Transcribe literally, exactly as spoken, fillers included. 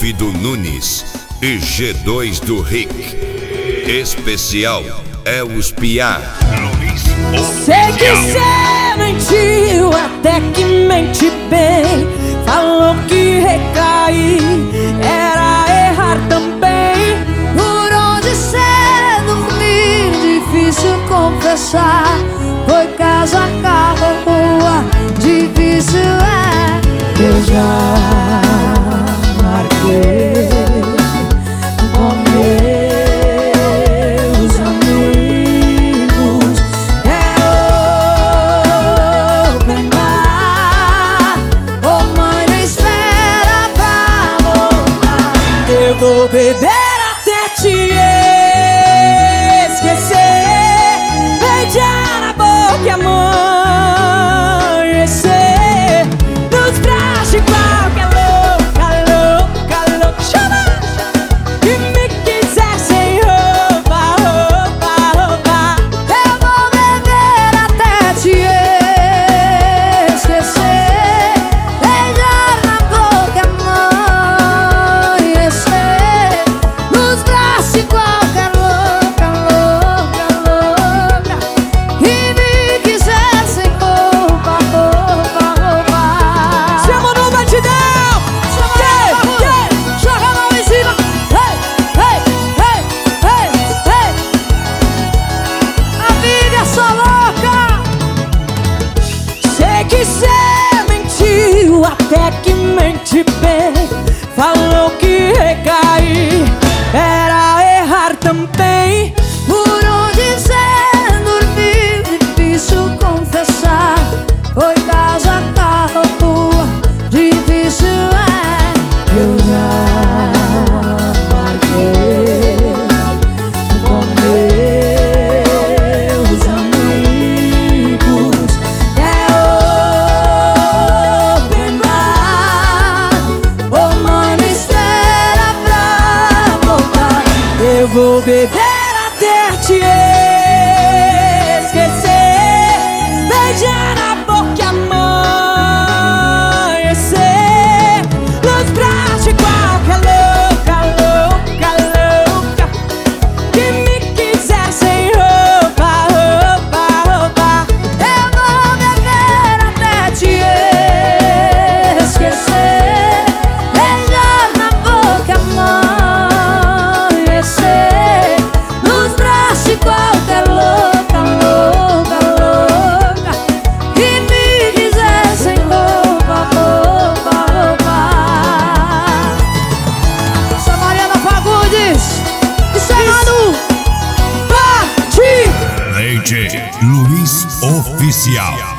do Nunes e G dois do Rick. Especial é os Piá. Sei que cê mentiu, até que mente bem. Falou que recair era errar também. Por onde cê dormir, difícil confessar. Foi casa, carro, rua, difícil é. Eu já marquei com meus amigos. É open bar. Oh mãe, não espera pra voltar. Eu vou beber até te esquecer, beijar na boca e amanhecer nos braços igual que é louca, louca, louca. Chama! E me quiser sem roupa, roupa, roupa. Eu vou beber até te esquecer, beijar na boca, amanhecer nos braços igual que é louca, louca, louca. E me quiser sem roupa, roupa, roupa. Chama no batidão! Yeah, yeah. Joga a mão em cima. Hey, hey, hey, hey, hey. A vida é só louca. Sei que cê mentiu, até que mente bem. Falou que recair era errar também. Por onde cê dormiu, difícil confessar. Foi casa, carro, rua, difícil é. Eu já marquei com meus amigos. É open bar. Oh mãe, não espera pra voltar. Eu vou beber até te esquecer, beijar na boca e amanhecer nos braços igual que é louca, louca, louca. Que me quiser sem roupa, roupa, roupa. Eu vou beber até te esquecer, beijar na boca, amanhecer nos braços igual que é louca, louca, louca. E me quiser sem roupa, roupa, roupa. Essa Mariana Fagundes encerrando. Bate! D J Luiz Oficial.